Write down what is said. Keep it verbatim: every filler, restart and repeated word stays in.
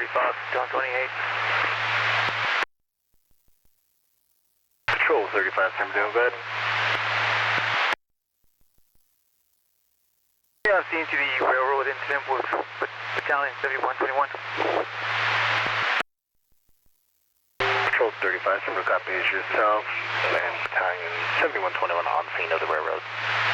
thirty-five, John twenty-eight. Patrol thirty-five, I'm doing good. Yeah, I'm seeing to the railroad incident with, with battalion seventy-one twenty-one. Patrol thirty-five, Simba copy is yourself and battalion seventy-one twenty-one on scene of the railroad.